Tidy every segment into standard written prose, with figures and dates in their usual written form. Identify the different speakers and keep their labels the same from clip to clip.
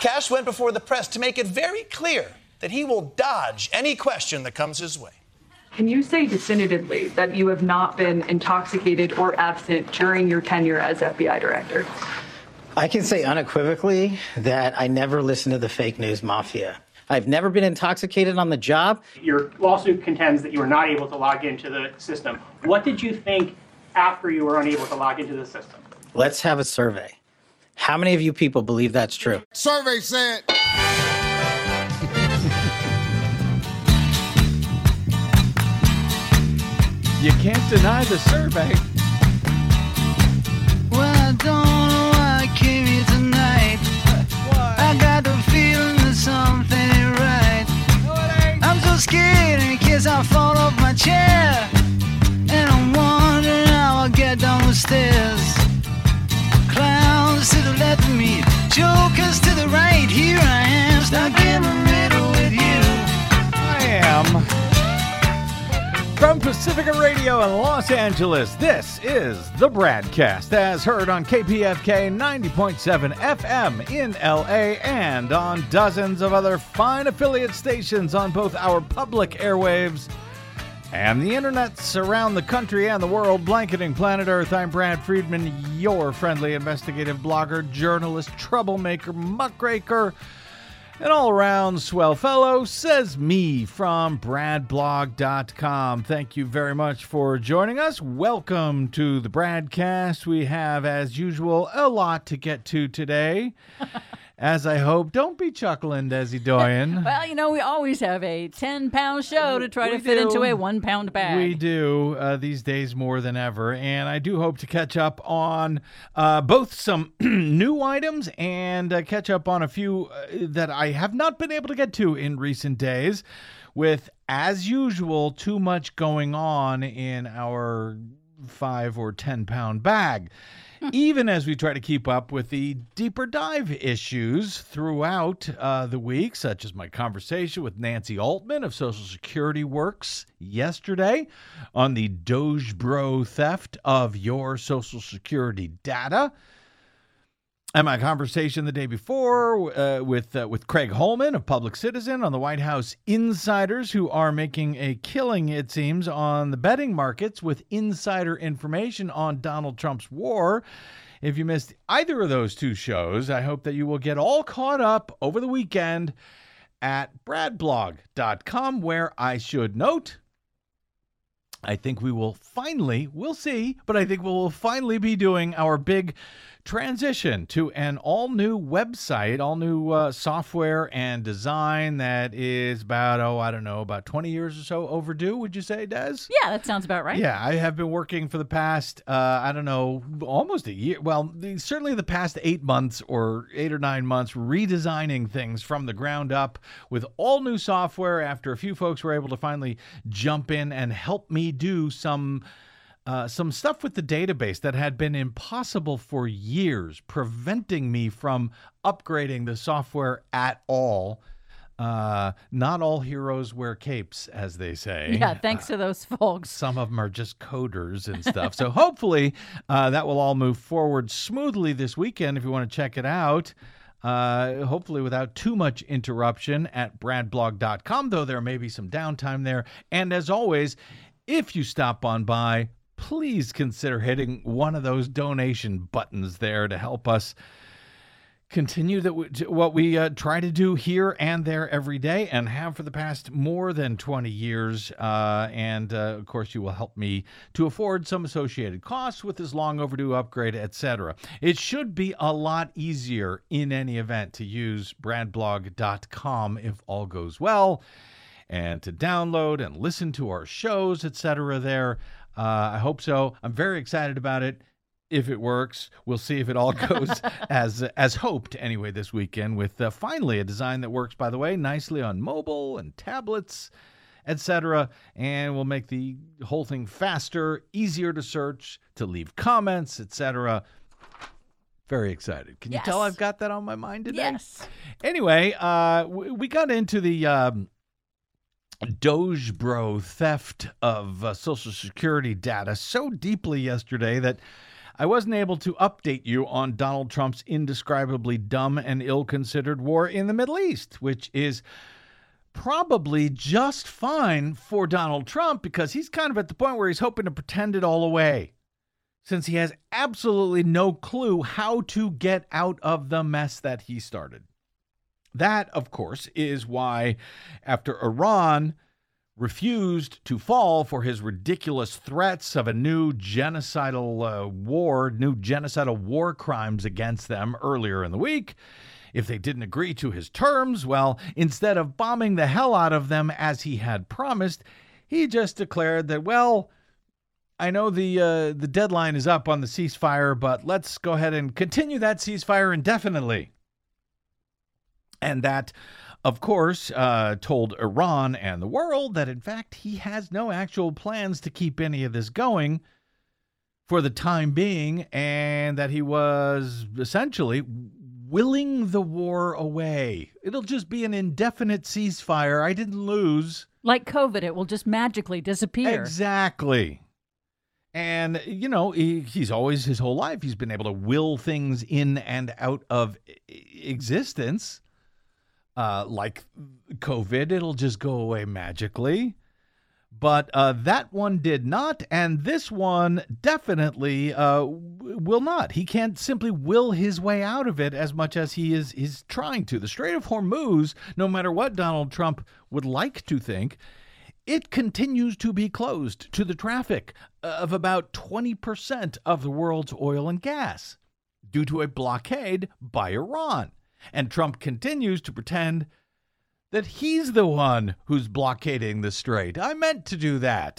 Speaker 1: Cash went before the press to make it very clear that he will dodge any question that comes his way.
Speaker 2: Can you say definitively that you have not been intoxicated or absent during your tenure as FBI director?
Speaker 3: I can say unequivocally that I never listened to the fake news mafia. I've never been intoxicated on the job.
Speaker 4: Your lawsuit contends that you were not able to log into the system. What did you think after you were unable to log into the system?
Speaker 3: Let's have a survey. How many of you people believe that's true?
Speaker 5: Survey said.
Speaker 6: You can't deny the survey.
Speaker 7: Well, I don't know why I came here tonight.
Speaker 6: Why?
Speaker 7: I got the feeling that something ain't right.
Speaker 6: No, it ain't.
Speaker 7: I'm so scared in case I fall off my chair. And I'm wondering how I'll get down the stairs. Clowns to the left of me, jokers to the right. Here I am, stuck in the middle with you.
Speaker 6: I am. From Pacifica Radio in Los Angeles, this is the Bradcast, as heard on KPFK 90.7 FM in LA and on dozens of other fine affiliate stations on both our public airwaves and the internets around the country and the world, blanketing planet Earth. I'm Brad Friedman, your friendly investigative blogger, journalist, troublemaker, muckraker, an all-around swell fellow, says me from bradblog.com. Thank you very much for joining us. Welcome to the Bradcast. We have, as usual, a lot to get to today. As I hope. Don't be chuckling, Desi Doyen.
Speaker 8: Well, you know, we always have a 10-pound show to try to fit into a 1-pound bag.
Speaker 6: We do, these days more than ever. And I do hope to catch up on both some new items and catch up on a few that I have not been able to get to in recent days with, as usual, too much going on in our 5 or 10-pound bag. Even as we try to keep up with the deeper dive issues throughout the week, such as my conversation with Nancy Altman of Social Security Works yesterday on the Dogebro theft of your Social Security data, and my conversation the day before with Craig Holman of Public Citizen on the White House insiders who are making a killing, it seems, on the betting markets with insider information on Donald Trump's war. If you missed either of those two shows, I hope that you will get all caught up over the weekend at bradblog.com, where I should note, I think we will finally, we'll see, but I think we will finally be doing our big transition to an all-new website, all-new software and design that is about, about 20 years or so overdue, would you say, Des?
Speaker 8: Yeah, that sounds about right.
Speaker 6: Yeah, I have been working for the past, almost a year. Well, certainly the past 8 months or 8 or 9 months, redesigning things from the ground up with all new software after a few folks were able to finally jump in and help me do some stuff with the database that had been impossible for years, preventing me from upgrading the software at all. Not all heroes wear capes, as they say.
Speaker 8: Yeah, thanks to those folks.
Speaker 6: Some of them are just coders and stuff. So hopefully that will all move forward smoothly this weekend if you want to check it out. Hopefully without too much interruption at bradblog.com, though there may be some downtime there. And as always, if you stop on by, please consider hitting one of those donation buttons there to help us continue what we try to do here and there every day and have for the past more than 20 years. Of course, you will help me to afford some associated costs with this long overdue upgrade, etc. It should be a lot easier in any event to use bradblog.com if all goes well, and to download and listen to our shows, etc. there. I hope so. I'm very excited about it. If it works, we'll see if it all goes as hoped anyway this weekend with finally a design that works, by the way, nicely on mobile and tablets, etc. And we'll make the whole thing faster, easier to search, to leave comments, etc. Very excited. Can you tell I've got that on my mind today?
Speaker 8: Yes.
Speaker 6: Anyway, we got into the Dogebro theft of Social Security data so deeply yesterday that I wasn't able to update you on Donald Trump's indescribably dumb and ill-considered war in the Middle East, which is probably just fine for Donald Trump because he's kind of at the point where he's hoping to pretend it all away, since he has absolutely no clue how to get out of the mess that he started. That, of course, is why after Iran refused to fall for his ridiculous threats of a new genocidal war crimes against them earlier in the week, if they didn't agree to his terms, well, instead of bombing the hell out of them as he had promised, he just declared that, well, I know the deadline is up on the ceasefire, but let's go ahead and continue that ceasefire indefinitely. And that, of course, told Iran and the world that, in fact, he has no actual plans to keep any of this going for the time being, and that he was essentially willing the war away. It'll just be an indefinite ceasefire. I didn't lose.
Speaker 8: Like COVID, it will just magically disappear.
Speaker 6: Exactly. And, you know, he's always, his whole life, he's been able to will things in and out of existence. Like COVID, it'll just go away magically. But that one did not, and this one definitely will not. He can't simply will his way out of it as much as he is trying to. The Strait of Hormuz, no matter what Donald Trump would like to think, it continues to be closed to the traffic of about 20% of the world's oil and gas due to a blockade by Iran. And Trump continues to pretend that he's the one who's blockading the strait. I meant to do that.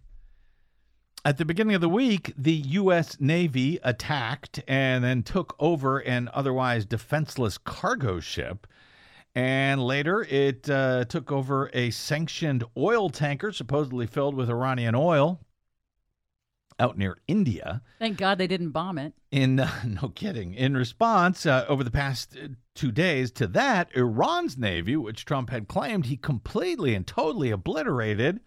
Speaker 6: At the beginning of the week, the U.S. Navy attacked and then took over an otherwise defenseless cargo ship. And later, it took over a sanctioned oil tanker supposedly filled with Iranian oil out near India.
Speaker 8: Thank God they didn't bomb it.
Speaker 6: No kidding. In response, over the past 2 days to that, Iran's navy, which Trump had claimed he completely and totally obliterated,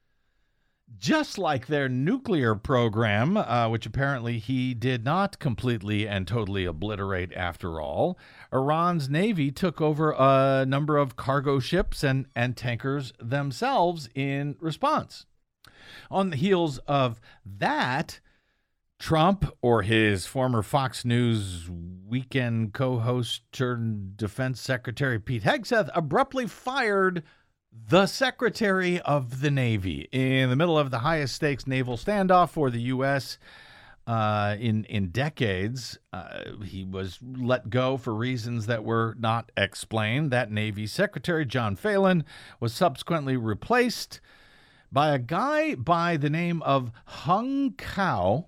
Speaker 6: just like their nuclear program, which apparently he did not completely and totally obliterate after all, Iran's navy took over a number of cargo ships and tankers themselves in response. On the heels of that, Trump, or his former Fox News weekend co-host turned defense secretary Pete Hegseth, abruptly fired the Secretary of the Navy in the middle of the highest stakes naval standoff for the U.S. In decades. He was let go for reasons that were not explained. That Navy Secretary, John Phelan, was subsequently replaced by a guy by the name of Hung Cao.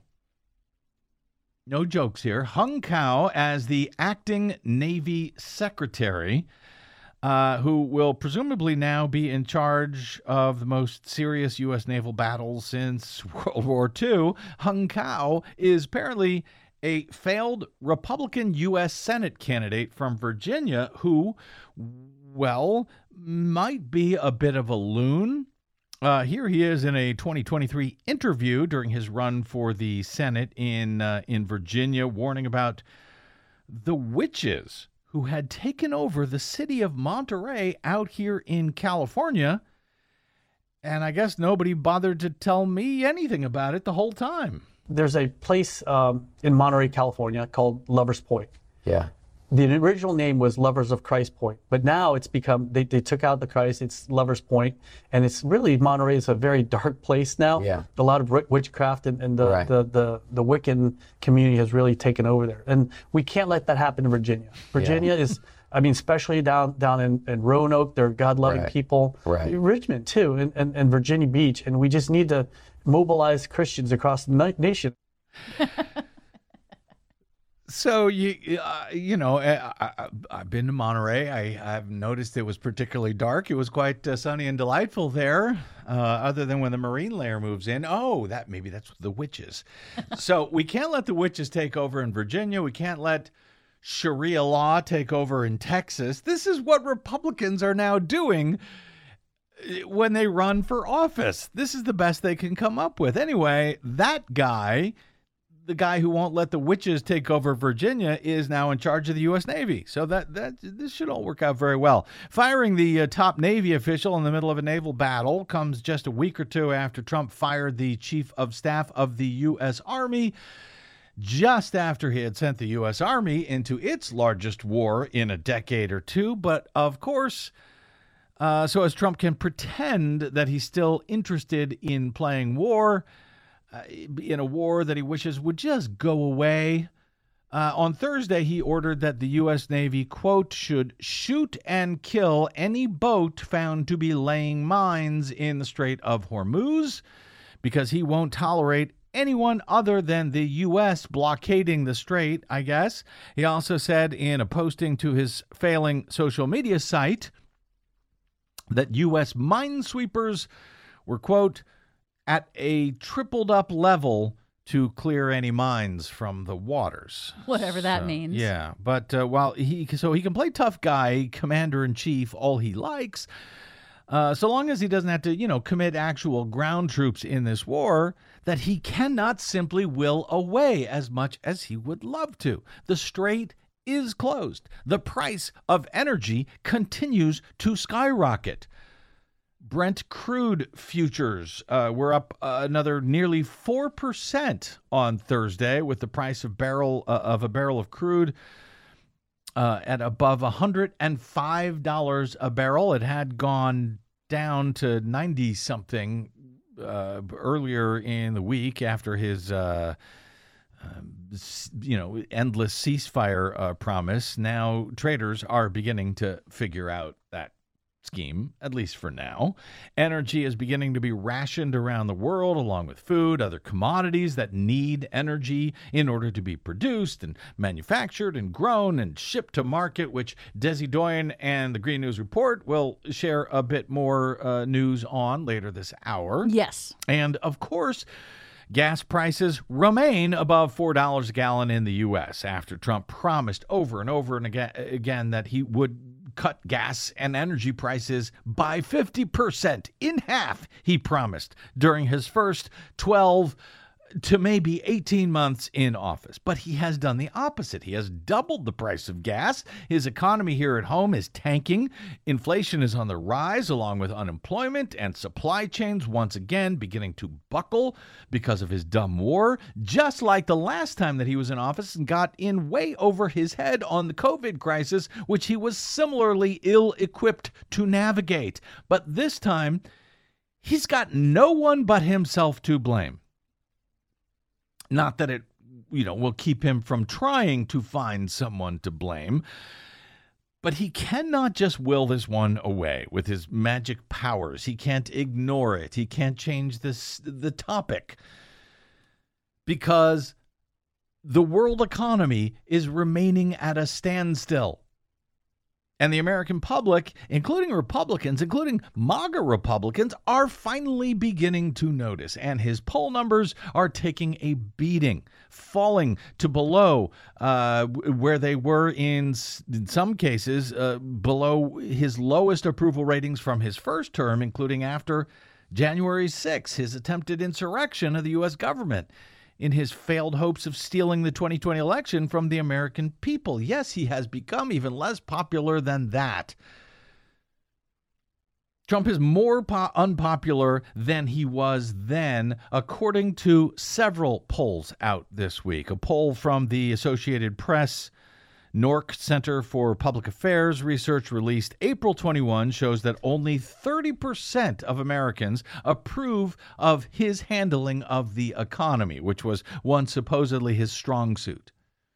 Speaker 6: No jokes here. Hung Cao as the acting Navy Secretary, who will presumably now be in charge of the most serious U.S. naval battles since World War II. Hung Cao is apparently a failed Republican U.S. Senate candidate from Virginia who, well, might be a bit of a loon. Here he is in a 2023 interview during his run for the Senate in Virginia, warning about the witches who had taken over the city of Monterey out here in California. And I guess nobody bothered to tell me anything about it the whole time.
Speaker 5: There's a place in Monterey, California called Lovers Point.
Speaker 9: Yeah.
Speaker 5: The original name was Lovers of Christ Point, but now it's become, they took out the Christ, it's Lovers Point, and it's really, Monterey is a very dark place now.
Speaker 9: Yeah.
Speaker 5: A lot of witchcraft and
Speaker 9: Right.
Speaker 5: the Wiccan community has really taken over there. And we can't let that happen in Virginia. Virginia is, I mean, especially down in Roanoke, they're God-loving
Speaker 9: Right.
Speaker 5: people.
Speaker 9: Right.
Speaker 5: Richmond too, and Virginia Beach, and we just need to mobilize Christians across the nation.
Speaker 6: So, you know, I've been to Monterey. I've noticed it was particularly dark. It was quite sunny and delightful there, other than when the Marine layer moves in. Oh, maybe that's the witches. So we can't let the witches take over in Virginia. We can't let Sharia law take over in Texas. This is what Republicans are now doing when they run for office. This is the best they can come up with. Anyway, that guy, the guy who won't let the witches take over Virginia is now in charge of the U.S. Navy. So this should all work out very well. Firing the top Navy official in the middle of a naval battle comes just a week or two after Trump fired the chief of staff of the U.S. Army, just after he had sent the U.S. Army into its largest war in a decade or two. But of course, so as Trump can pretend that he's still interested in playing war, in a war that he wishes would just go away. On Thursday, he ordered that the U.S. Navy, quote, should shoot and kill any boat found to be laying mines in the Strait of Hormuz, because he won't tolerate anyone other than the U.S. blockading the strait, I guess. He also said in a posting to his failing social media site that U.S. minesweepers were, quote, at a tripled up level to clear any mines from the waters.
Speaker 8: Whatever that means.
Speaker 6: Yeah, but while he can play tough guy, commander-in-chief, all he likes, so long as he doesn't have to, commit actual ground troops in this war, that he cannot simply will away as much as he would love to. The strait is closed. The price of energy continues to skyrocket. Brent crude futures were up another nearly 4% on Thursday, with the price of a barrel of crude at above $105 a barrel. It had gone down to 90-something earlier in the week after his endless ceasefire promise. Now traders are beginning to figure out that scheme, at least for now. Energy is beginning to be rationed around the world, along with food, other commodities that need energy in order to be produced and manufactured and grown and shipped to market, which Desi Doyen and the Green News Report will share a bit more news on later this hour.
Speaker 8: Yes.
Speaker 6: And of course, gas prices remain above $4 a gallon in the U.S. after Trump promised over and over and again that he would cut gas and energy prices by 50%, in half, he promised, during his first 12 to maybe 18 months in office. But he has done the opposite. He has doubled the price of gas. His economy here at home is tanking. Inflation is on the rise, along with unemployment, and supply chains once again beginning to buckle because of his dumb war, just like the last time that he was in office and got in way over his head on the COVID crisis, which he was similarly ill-equipped to navigate. But this time, he's got no one but himself to blame. Not that it, will keep him from trying to find someone to blame, but he cannot just will this one away with his magic powers. He can't ignore it. He can't change the topic, because the world economy is remaining at a standstill. And the American public, including Republicans, including MAGA Republicans, are finally beginning to notice. And his poll numbers are taking a beating, falling to below where they were in some cases, below his lowest approval ratings from his first term, including after January 6th, his attempted insurrection of the U.S. government, in his failed hopes of stealing the 2020 election from the American people. Yes, he has become even less popular than that. Trump is more unpopular than he was then, according to several polls out this week. A poll from the Associated Press NORC Center for Public Affairs research released April 21 shows that only 30% of Americans approve of his handling of the economy, which was once supposedly his strong suit.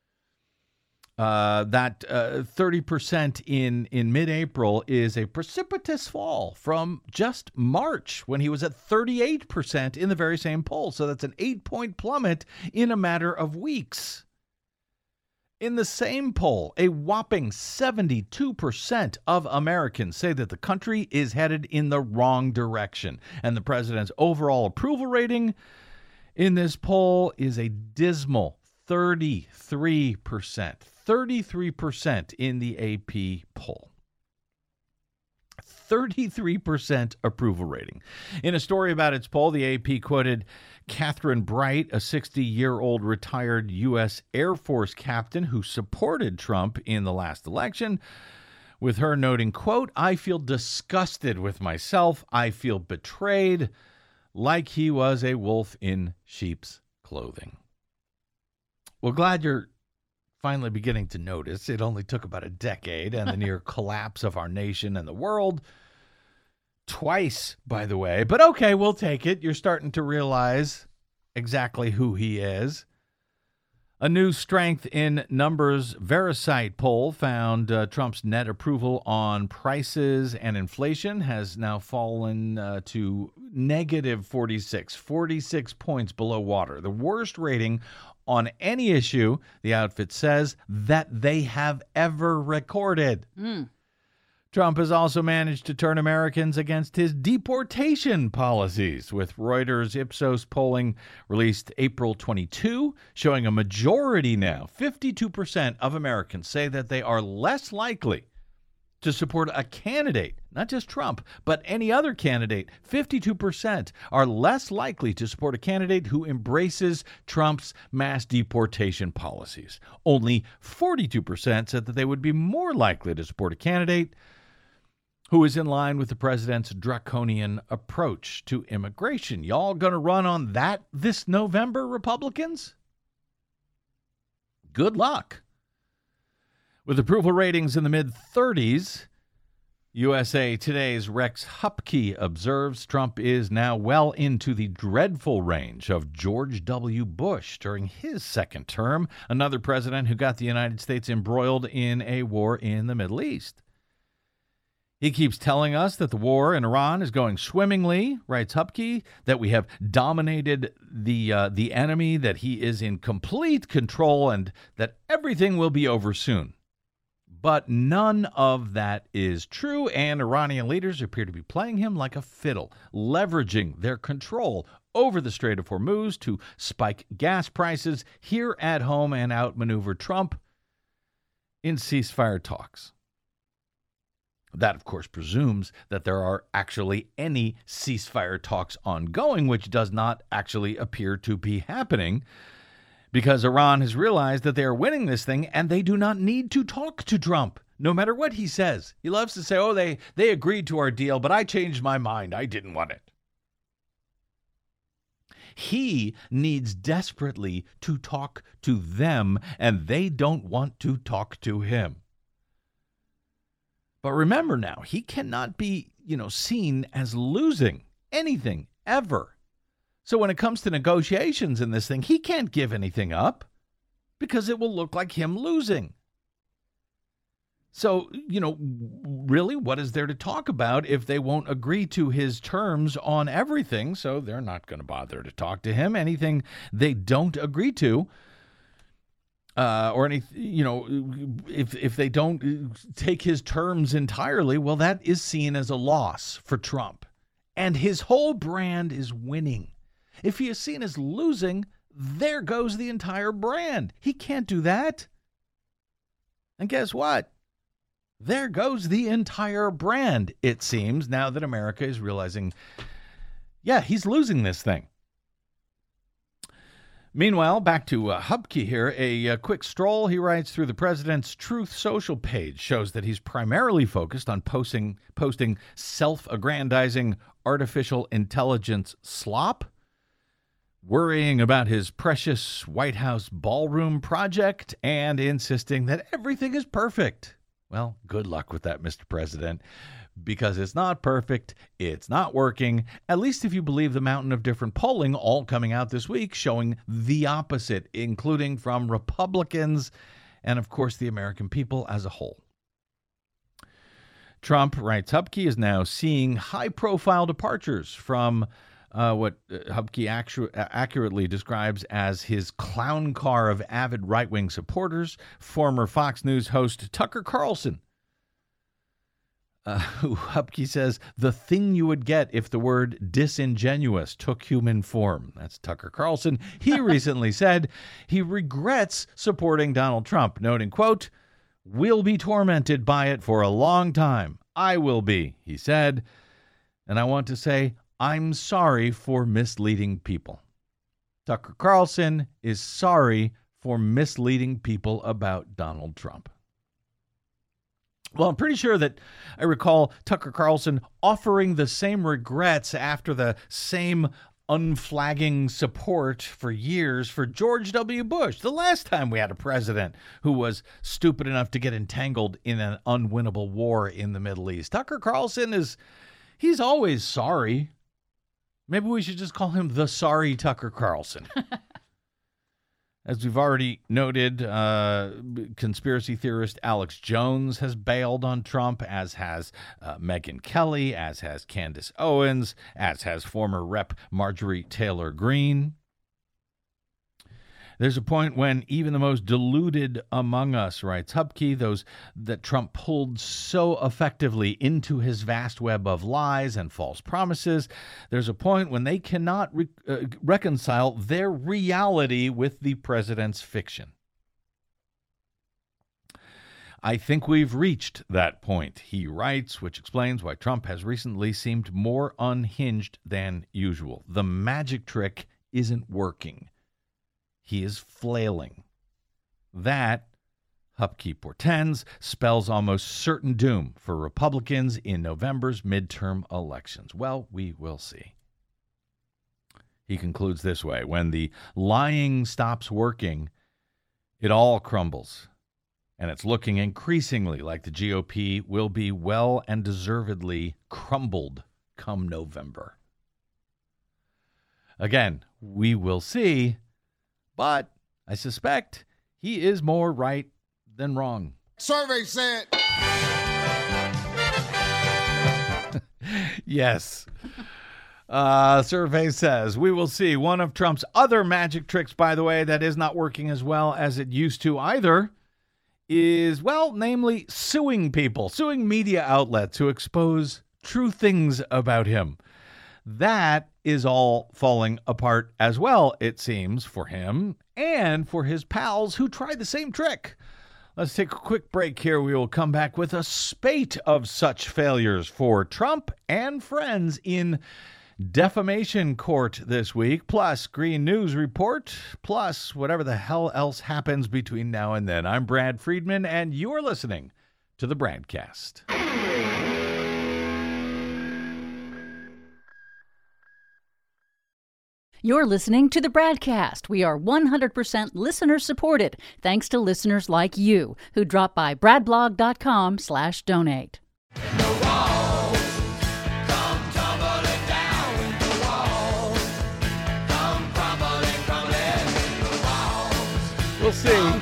Speaker 6: That 30% in mid-April is a precipitous fall from just March, when he was at 38% in the very same poll. So that's an 8-point plummet in a matter of weeks. In the same poll, a whopping 72% of Americans say that the country is headed in the wrong direction. And the president's overall approval rating in this poll is a dismal 33%. 33% in the AP poll. 33% approval rating. In a story about its poll, the AP quoted Catherine Bright, a 60-year-old retired U.S. Air Force captain who supported Trump in the last election, with her noting, quote, "I feel disgusted with myself. I feel betrayed, like he was a wolf in sheep's clothing." Well, glad you're finally beginning to notice. It only took about a decade and the near collapse of our nation and the world. Twice, by the way. But okay, we'll take it. You're starting to realize exactly who he is. A new strength in numbers Verisight poll found Trump's net approval on prices and inflation has now fallen to negative 46 points below water. The worst rating on any issue, the outfit says, that they have ever recorded. Trump has also managed to turn Americans against his deportation policies, with Reuters Ipsos polling released April 22, showing a majority now, 52% of Americans say that they are less likely to support a candidate, not just Trump, but any other candidate. 52% are less likely to support a candidate who embraces Trump's mass deportation policies. Only 42% said that they would be more likely to support a candidate who is in line with the president's draconian approach to immigration. Y'all gonna run on that this November, Republicans? Good luck. With approval ratings in the mid-30s, USA Today's Rex Hupke observes Trump is now well into the dreadful range of George W. Bush during his second term, another president who got the United States embroiled in a war in the Middle East. He keeps telling us that the war in Iran is going swimmingly, writes Hupke, that we have dominated the enemy, that he is in complete control, and that everything will be over soon. But none of that is true, and Iranian leaders appear to be playing him like a fiddle, leveraging their control over the Strait of Hormuz to spike gas prices here at home and outmaneuver Trump in ceasefire talks. That, of course, presumes that there are actually any ceasefire talks ongoing, which does not actually appear to be happening, because Iran has realized that they are winning this thing and they do not need to talk to Trump, no matter what he says. He loves to say, oh, they agreed to our deal, but I changed my mind. I didn't want it. He needs desperately to talk to them, and they don't want to talk to him. But remember now, he cannot be, seen as losing anything ever. So when it comes to negotiations in this thing, he can't give anything up because it will look like him losing. So, really, what is there to talk about if they won't agree to his terms on everything? So they're not going to bother to talk to him. Anything they don't agree to, or any, if they don't take his terms entirely, well, that is seen as a loss for Trump. And his whole brand is winning. If he is seen as losing, there goes the entire brand. He can't do that. And guess what? There goes the entire brand, it seems, now that America is realizing, yeah, he's losing this thing. Meanwhile, back to Hupke here. A quick stroll, he writes, through the president's Truth Social page shows that he's primarily focused on posting self-aggrandizing artificial intelligence slop, worrying about his precious White House ballroom project, and insisting that everything is perfect. Well, good luck with that, Mr. President, because it's not perfect, it's not working, at least if you believe the mountain of different polling all coming out this week showing the opposite, including from Republicans and, of course, the American people as a whole. Trump, writes Hupke, is now seeing high-profile departures from what Hupke accurately describes as his clown car of avid right-wing supporters, former Fox News host Tucker Carlson, who Hupke says, the thing you would get if the word disingenuous took human form. That's Tucker Carlson. He recently said he regrets supporting Donald Trump, noting, quote, we'll be tormented by it for a long time. I will be, he said. And I want to say, I'm sorry for misleading people. Tucker Carlson is sorry for misleading people about Donald Trump. Well, I'm pretty sure that I recall Tucker Carlson offering the same regrets after the same unflagging support for years for George W. Bush, the last time we had a president who was stupid enough to get entangled in an unwinnable war in the Middle East. Tucker Carlson he's always sorry. Maybe we should just call him the sorry Tucker Carlson. As we've already noted, conspiracy theorist Alex Jones has bailed on Trump, as has Megyn Kelly, as has Candace Owens, as has former Rep. Marjorie Taylor Greene. There's a point when even the most deluded among us, writes Hupke, those that Trump pulled so effectively into his vast web of lies and false promises, there's a point when they cannot reconcile their reality with the president's fiction. I think we've reached that point, he writes, which explains why Trump has recently seemed more unhinged than usual. The magic trick isn't working. He is flailing. That, Hupke portends, spells almost certain doom for Republicans in November's midterm elections. Well, we will see. He concludes this way: when the lying stops working, it all crumbles. And it's looking increasingly like the GOP will be well and deservedly crumbled come November. Again, we will see. But I suspect he is more right than wrong.
Speaker 9: Survey said.
Speaker 6: Yes. Survey says we will see. One of Trump's other magic tricks, by the way, that is not working as well as it used to either, is, well, namely suing people, suing media outlets who expose true things about him. That is all falling apart as well, it seems, for him and for his pals who tried the same trick. Let's take a quick break here. We will come back with a spate of such failures for Trump and friends in defamation court this week, plus Green News Report, plus whatever the hell else happens between now and then. I'm Brad Friedman, and you're listening to the Bradcast.
Speaker 8: You're listening to the Bradcast. We are 100% listener-supported, thanks to listeners like you who drop by bradblog.com/donate.
Speaker 6: We'll see.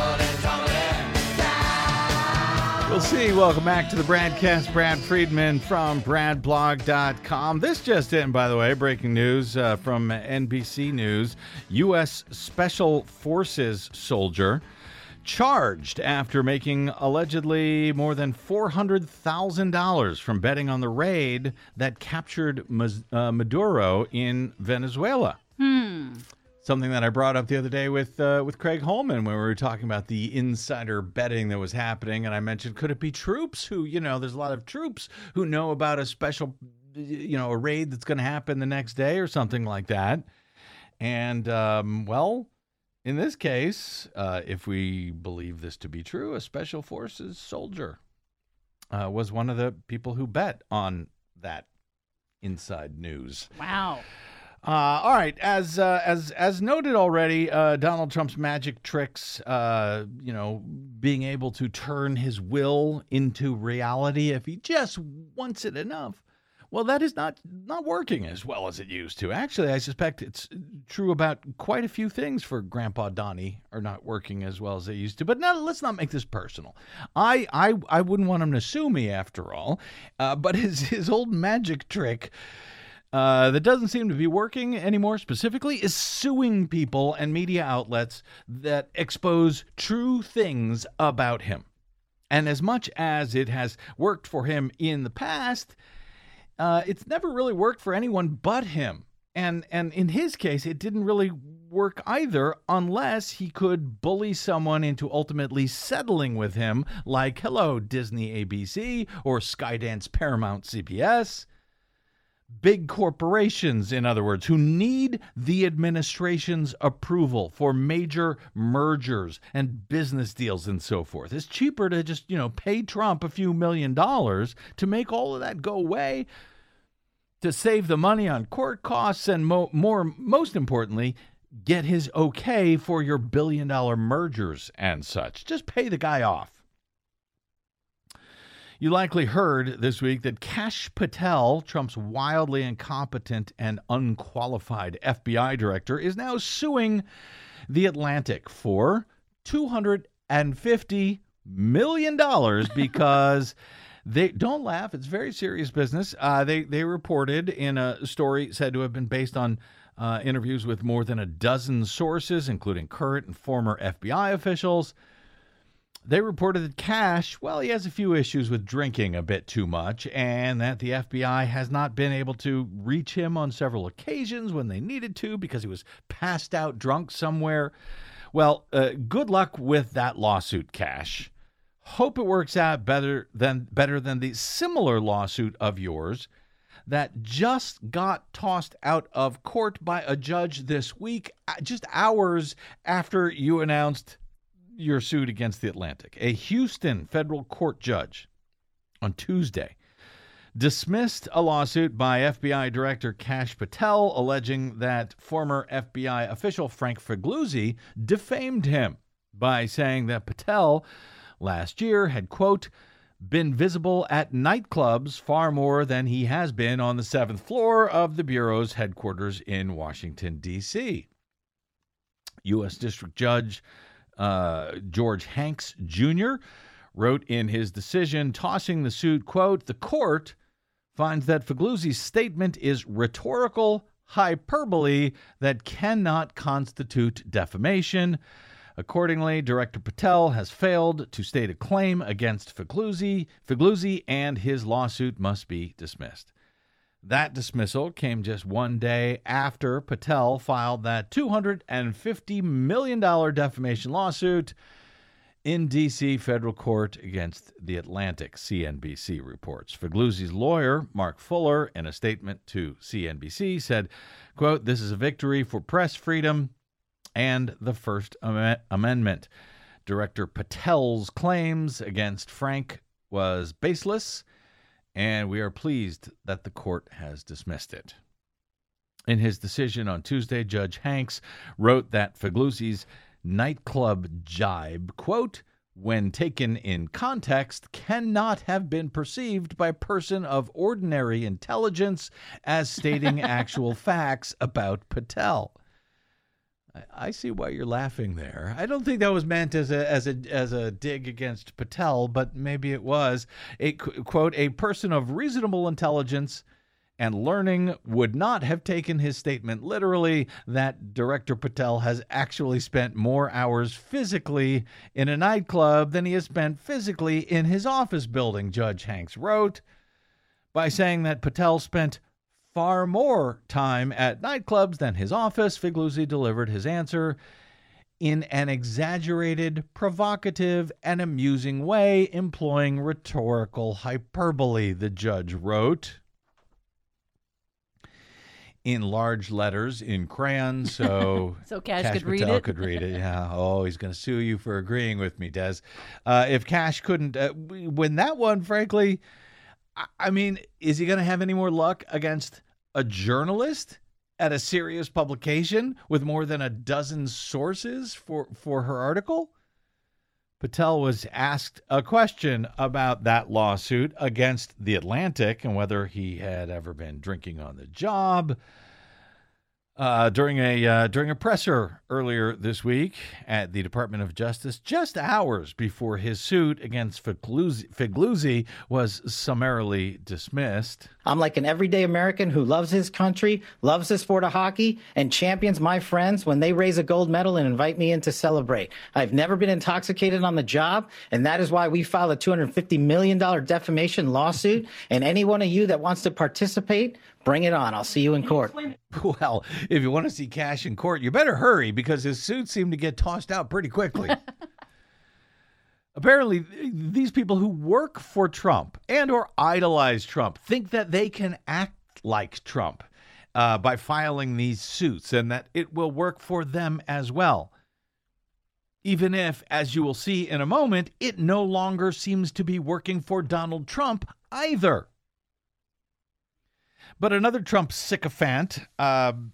Speaker 6: We'll see. Welcome back to the Bradcast. Brad Friedman from bradblog.com. This just in, by the way, breaking news from NBC News. U.S. Special Forces soldier charged after making allegedly more than $400,000 from betting on the raid that captured Maduro in Venezuela. Something that I brought up the other day with Craig Holman when we were talking about the insider betting that was happening. And I mentioned, could it be troops who, there's a lot of troops who know about a special, a raid that's going to happen the next day or something like that. And, well, in this case, if we believe this to be true, a special forces soldier was one of the people who bet on that inside news.
Speaker 8: Wow.
Speaker 6: All right, as noted already, Donald Trump's magic tricks, being able to turn his will into reality if he just wants it enough. Well, that is not working as well as it used to. Actually, I suspect it's true about quite a few things for Grandpa Donnie are not working as well as they used to. But no, let's not make this personal. I wouldn't want him to sue me after all. But his old magic trick that doesn't seem to be working anymore specifically is suing people and media outlets that expose true things about him. And as much as it has worked for him in the past, it's never really worked for anyone but him. And in his case, it didn't really work either, unless he could bully someone into ultimately settling with him, like, hello, Disney ABC or Skydance Paramount CBS. Big corporations, in other words, who need the administration's approval for major mergers and business deals and so forth. It's cheaper to just, pay Trump a few $1 million to make all of that go away, to save the money on court costs, and most importantly, get his okay for your $1 billion mergers and such. Just pay the guy off. You likely heard this week that Kash Patel, Trump's wildly incompetent and unqualified FBI director, is now suing The Atlantic for $250 million because they don't laugh. It's very serious business. They reported in a story said to have been based on interviews with more than a dozen sources, including current and former FBI officials. They reported that Kash, he has a few issues with drinking a bit too much, and that the FBI has not been able to reach him on several occasions when they needed to because he was passed out drunk somewhere. Well, good luck with that lawsuit, Kash. Hope it works out better than the similar lawsuit of yours that just got tossed out of court by a judge this week, just hours after you announced your suit against The Atlantic. A Houston federal court judge on Tuesday dismissed a lawsuit by FBI Director Kash Patel alleging that former FBI official Frank Figliuzzi defamed him by saying that Patel last year had, quote, been visible at nightclubs far more than he has been on the 7th floor of the Bureau's headquarters in Washington, D.C. U.S. District Judge George Hanks Jr. wrote in his decision tossing the suit, quote, the court finds that Figliuzzi's statement is rhetorical hyperbole that cannot constitute defamation. Accordingly, Director Patel has failed to state a claim against Figliuzzi, and his lawsuit must be dismissed. That dismissal came just one day after Patel filed that $250 million defamation lawsuit in D.C. federal court against The Atlantic, CNBC reports. Figliuzzi's lawyer, Mark Fuller, in a statement to CNBC said, quote, this is a victory for press freedom and the First Amendment. Director Patel's claims against Frank was baseless, and we are pleased that the court has dismissed it. In his decision on Tuesday, Judge Hanks wrote that Figliuzzi's nightclub jibe, quote, when taken in context, cannot have been perceived by a person of ordinary intelligence as stating actual facts about Patel. I see why you're laughing there. I don't think that was meant as a dig against Patel, but maybe it was. Quote, a person of reasonable intelligence and learning would not have taken his statement literally that Director Patel has actually spent more hours physically in a nightclub than he has spent physically in his office building, Judge Hanks wrote, by saying that Patel spent far more time at nightclubs than his office. Figliuzzi delivered his answer in an exaggerated, provocative, and amusing way, employing rhetorical hyperbole, the judge wrote in large letters in crayon, so
Speaker 8: Kash could read
Speaker 6: Patel
Speaker 8: it.
Speaker 6: could read it. Yeah. Oh, he's going to sue you for agreeing with me, Des. If Kash couldn't win that one, frankly, I mean, is he going to have any more luck against a journalist at a serious publication with more than a dozen sources for her article? Patel was asked a question about that lawsuit against The Atlantic and whether he had ever been drinking on the job. During a presser earlier this week at the Department of Justice, just hours before his suit against Figliuzzi was summarily dismissed.
Speaker 3: I'm like an everyday American who loves his country, loves the sport of hockey, and champions my friends when they raise a gold medal and invite me in to celebrate. I've never been intoxicated on the job, and that is why we filed a $250 million defamation lawsuit. And any one of you that wants to participate, Bring it on. I'll see you in court.
Speaker 6: Well, if you want to see Cash in court, you better hurry because his suits seem to get tossed out pretty quickly. Apparently, these people who work for Trump and or idolize Trump think that they can act like Trump by filing these suits and that it will work for them as well. Even if, as you will see in a moment, it no longer seems to be working for Donald Trump either. But another Trump sycophant on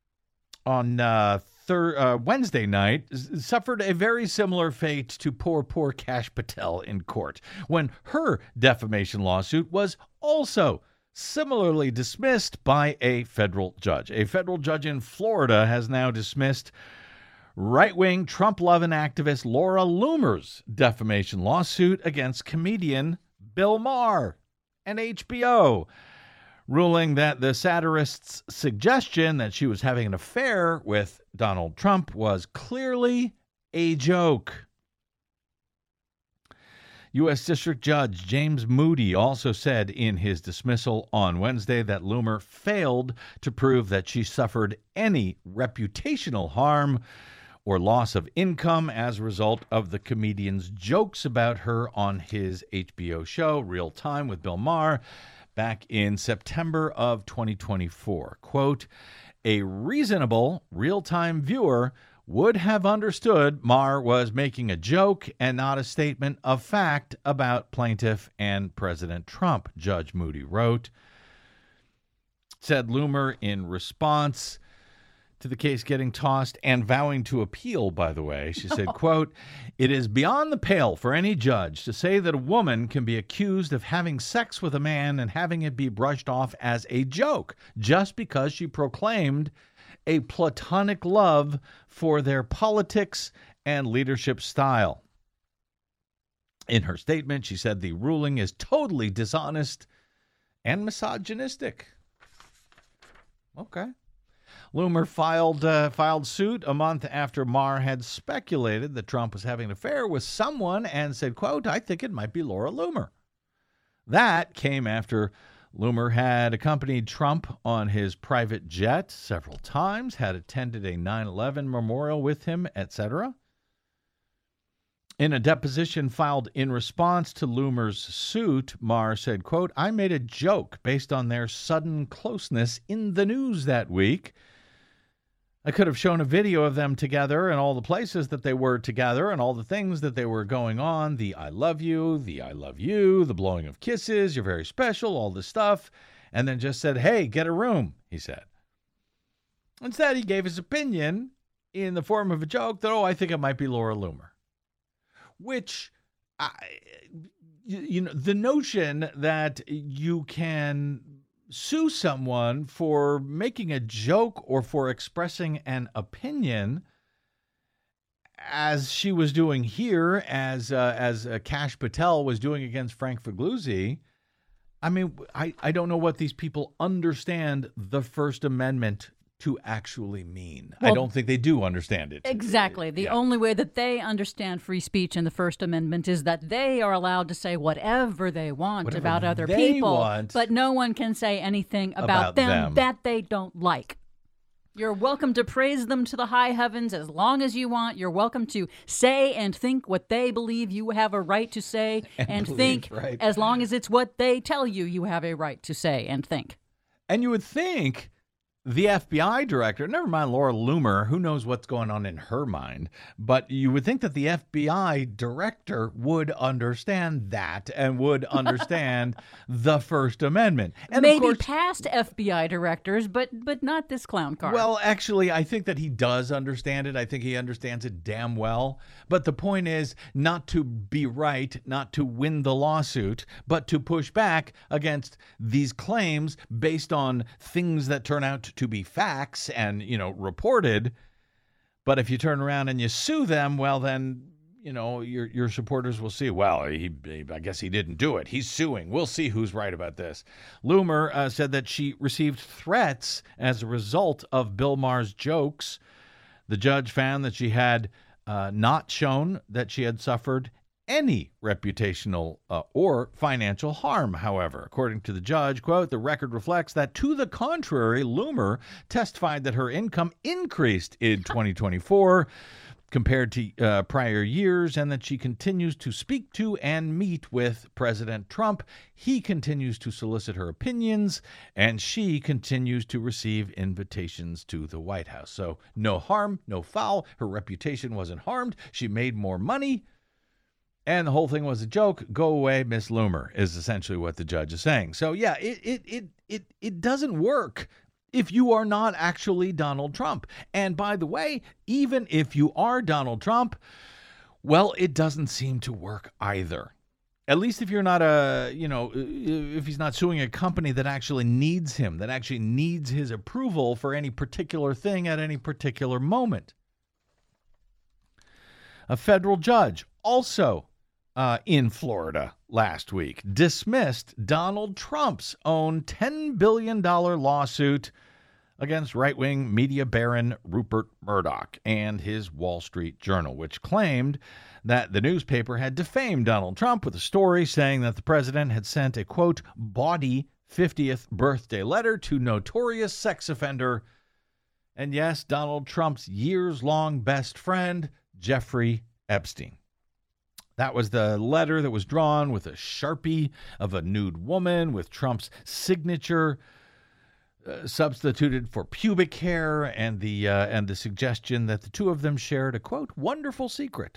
Speaker 6: Wednesday night suffered a very similar fate to poor Kash Patel in court when her defamation lawsuit was also similarly dismissed by a federal judge. A federal judge in Florida has now dismissed right-wing Trump-loving activist Laura Loomer's defamation lawsuit against comedian Bill Maher and HBO, ruling that the satirist's suggestion that she was having an affair with Donald Trump was clearly a joke. U.S. District Judge James Moody also said in his dismissal on Wednesday that Loomer failed to prove that she suffered any reputational harm or loss of income as a result of the comedian's jokes about her on his HBO show, Real Time with Bill Maher, back in September of 2024. Quote, a reasonable real-time viewer would have understood Maher was making a joke and not a statement of fact about plaintiff and President Trump, Judge Moody wrote. Said Loomer in response to the case getting tossed and vowing to appeal, by the way. She said, quote, it is beyond the pale for any judge to say that a woman can be accused of having sex with a man and having it be brushed off as a joke just because she proclaimed a platonic love for their politics and leadership style. In her statement, she said the ruling is totally dishonest and misogynistic. Okay. Loomer filed suit a month after Maher had speculated that Trump was having an affair with someone and said, quote, I think it might be Laura Loomer. That came after Loomer had accompanied Trump on his private jet several times, had attended a 9/11 memorial with him, etc. In a deposition filed in response to Loomer's suit, Maher said, quote, I made a joke based on their sudden closeness in the news that week. I could have shown a video of them together and all the places that they were together and all the things that they were going on. The I love you, the blowing of kisses, you're very special, all this stuff. And then just said, hey, get a room, he said. Instead, he gave his opinion in the form of a joke that, I think it might be Laura Loomer. Which, the notion that you can sue someone for making a joke or for expressing an opinion, as she was doing here, as Kash Patel was doing against Frank Figliuzzi. I mean, I don't know what these people understand the First Amendment to actually mean. Well, I don't think they do understand it.
Speaker 8: Exactly. The only way that they understand free speech in the First Amendment is that they are allowed to say whatever they want about other people, but no one can say anything about them that they don't like. You're welcome to praise them to the high heavens as long as you want. You're welcome to say and think what they believe you have a right to say and think, right, as long as it's what they tell you you have a right to say and think.
Speaker 6: And you would think the FBI director, never mind Laura Loomer, who knows what's going on in her mind, but you would think that the FBI director would understand that and would understand the First Amendment. And
Speaker 8: maybe of course, past FBI directors, but not this clown car.
Speaker 6: Well, actually, I think that he does understand it. I think he understands it damn well. But the point is not to be right, not to win the lawsuit, but to push back against these claims based on things that turn out to be facts and, reported. But if you turn around and you sue them, well, then, your supporters will see, well, I guess he didn't do it. He's suing. We'll see who's right about this. Loomer said that she received threats as a result of Bill Maher's jokes. The judge found that she had not shown that she had suffered any reputational or financial harm, however. According to the judge, quote, the record reflects that to the contrary, Loomer testified that her income increased in 2024 compared to prior years, and that she continues to speak to and meet with President Trump. He continues to solicit her opinions, and she continues to receive invitations to the White House. So no harm, no foul. Her reputation wasn't harmed. She made more money. And the whole thing was a joke. Go away, Miss Loomer, is essentially what the judge is saying. So yeah, it doesn't work if you are not actually Donald Trump. And by the way, even if you are Donald Trump, well, it doesn't seem to work either. At least if you're not if he's not suing a company that actually needs him, that actually needs his approval for any particular thing at any particular moment. A federal judge also in Florida last week dismissed Donald Trump's own $10 billion lawsuit against right-wing media baron Rupert Murdoch and his Wall Street Journal, which claimed that the newspaper had defamed Donald Trump with a story saying that the president had sent a, quote, bawdy 50th birthday letter to notorious sex offender and, yes, Donald Trump's years-long best friend, Jeffrey Epstein. That was the letter that was drawn with a Sharpie of a nude woman with Trump's signature substituted for pubic hair and the suggestion that the two of them shared a, quote, wonderful secret.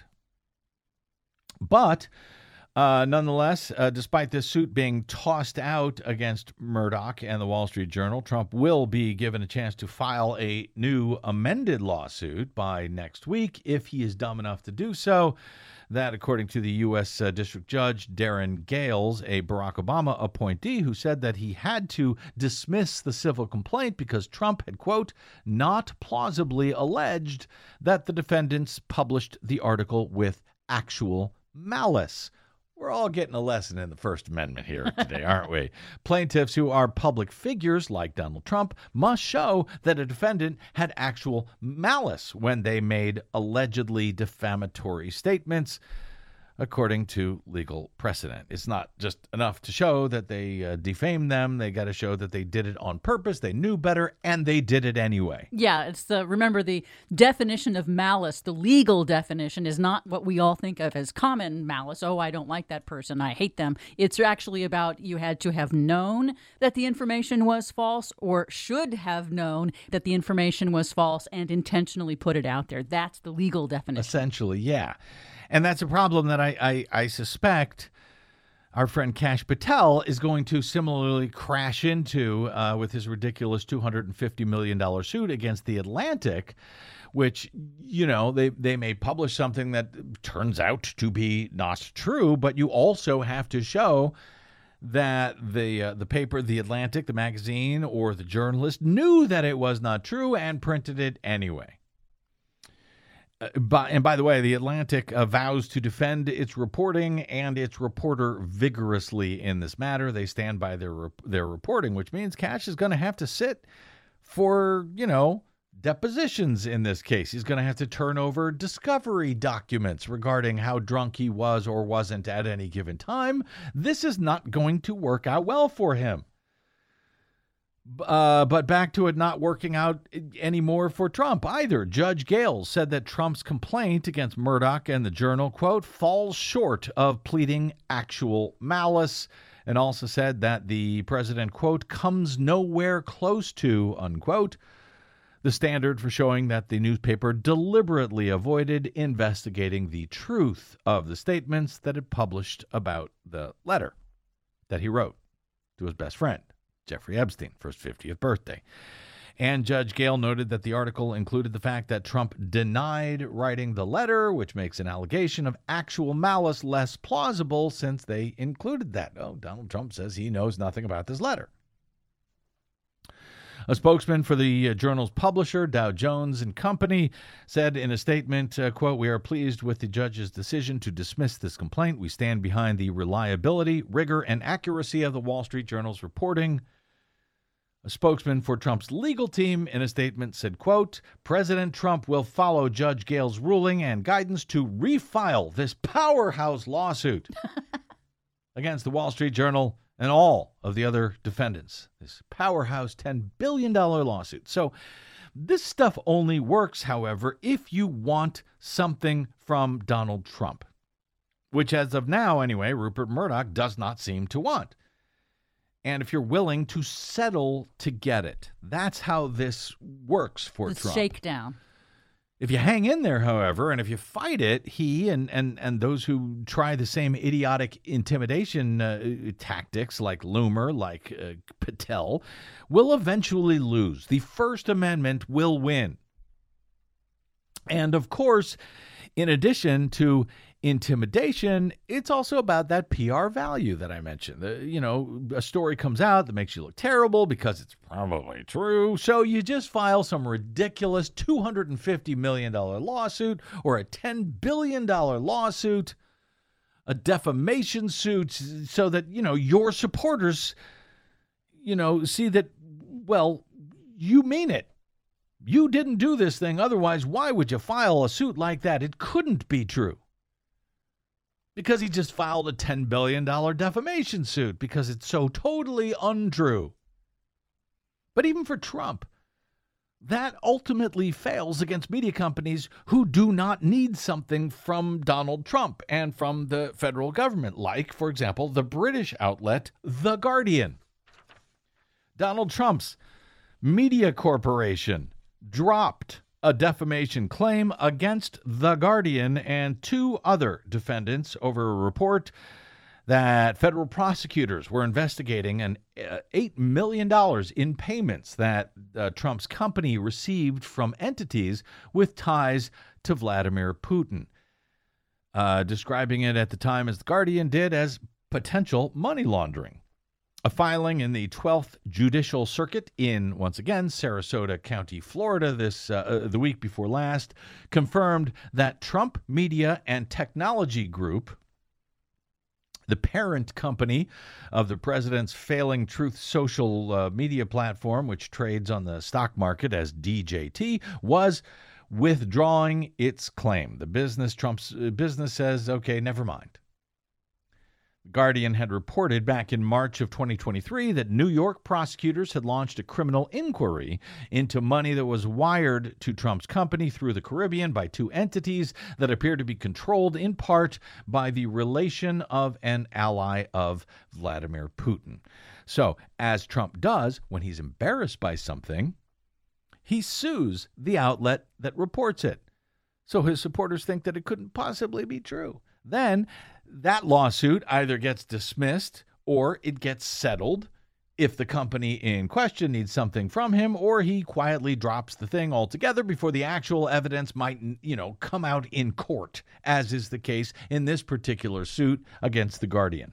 Speaker 6: But nonetheless, despite this suit being tossed out against Murdoch and the Wall Street Journal, Trump will be given a chance to file a new amended lawsuit by next week if he is dumb enough to do so. That, according to the U.S. District Judge Darren Gales, a Barack Obama appointee, who said that he had to dismiss the civil complaint because Trump had, quote, not plausibly alleged that the defendants published the article with actual malice. We're all getting a lesson in the First Amendment here today, aren't we? Plaintiffs who are public figures like Donald Trump must show that a defendant had actual malice when they made allegedly defamatory statements, according to legal precedent. It's not just enough to show that they defamed them. They got to show that they did it on purpose, they knew better, and they did it anyway.
Speaker 8: Yeah, it's remember, the definition of malice, the legal definition, is not what we all think of as common malice. Oh, I don't like that person, I hate them. It's actually about you had to have known that the information was false or should have known that the information was false and intentionally put it out there. That's the legal definition.
Speaker 6: Essentially, yeah. And that's a problem that I suspect our friend Kash Patel is going to similarly crash into with his ridiculous $250 million suit against The Atlantic, which, you know, they may publish something that turns out to be not true, but you also have to show that the paper, The Atlantic, the magazine, or the journalist knew that it was not true and printed it anyway. And by the way, The Atlantic vows to defend its reporting and its reporter vigorously in this matter. They stand by their reporting, which means Kash is going to have to sit for, depositions in this case. He's going to have to turn over discovery documents regarding how drunk he was or wasn't at any given time. This is not going to work out well for him. But back to it not working out anymore for Trump either. Judge Gales said that Trump's complaint against Murdoch and the Journal, quote, falls short of pleading actual malice, and also said that the president, quote, comes nowhere close to, unquote, the standard for showing that the newspaper deliberately avoided investigating the truth of the statements that it published about the letter that he wrote to his best friend, Jeffrey Epstein, for his 50th birthday. And Judge Gale noted that the article included the fact that Trump denied writing the letter, which makes an allegation of actual malice less plausible since they included that. Oh, Donald Trump says he knows nothing about this letter. A spokesman for the Journal's publisher, Dow Jones and Company, said in a statement, quote, we are pleased with the judge's decision to dismiss this complaint. We stand behind the reliability, rigor, and accuracy of the Wall Street Journal's reporting. A spokesman for Trump's legal team in a statement said, quote, President Trump will follow Judge Gale's ruling and guidance to refile this powerhouse lawsuit against the Wall Street Journal and all of the other defendants. This powerhouse $10 billion lawsuit. So this stuff only works, however, if you want something from Donald Trump, which as of now, anyway, Rupert Murdoch does not seem to want. And if you're willing to settle to get it, that's how this works for Trump.
Speaker 8: Shakedown.
Speaker 6: If you hang in there, however, and if you fight it, he and those who try the same idiotic intimidation tactics like Loomer, like Patel, will eventually lose. The First Amendment will win. And of course, in addition to intimidation, it's also about that PR value that I mentioned. A story comes out that makes you look terrible because it's probably true. So you just file some ridiculous $250 million lawsuit or a $10 billion lawsuit, a defamation suit, so that, your supporters, see that, well, you mean it. You didn't do this thing. Otherwise, why would you file a suit like that? It couldn't be true. Because he just filed a $10 billion defamation suit because it's so totally untrue. But even for Trump, that ultimately fails against media companies who do not need something from Donald Trump and from the federal government, like, for example, the British outlet The Guardian. Donald Trump's media corporation dropped a defamation claim against The Guardian and two other defendants over a report that federal prosecutors were investigating an $8 million in payments that Trump's company received from entities with ties to Vladimir Putin, describing it at the time, as The Guardian did, as potential money laundering. A filing in the 12th Judicial Circuit in, once again, Sarasota County, Florida, the week before last, confirmed that Trump Media and Technology Group, the parent company of the president's failing Truth Social media platform, which trades on the stock market as DJT, was withdrawing its claim. Trump's business says, okay, never mind. Guardian had reported back in March of 2023 that New York prosecutors had launched a criminal inquiry into money that was wired to Trump's company through the Caribbean by two entities that appear to be controlled in part by the relation of an ally of Vladimir Putin. So, as Trump does when he's embarrassed by something, he sues the outlet that reports it. So his supporters think that it couldn't possibly be true. Then that lawsuit either gets dismissed or it gets settled if the company in question needs something from him, or he quietly drops the thing altogether before the actual evidence might, come out in court, as is the case in this particular suit against The Guardian.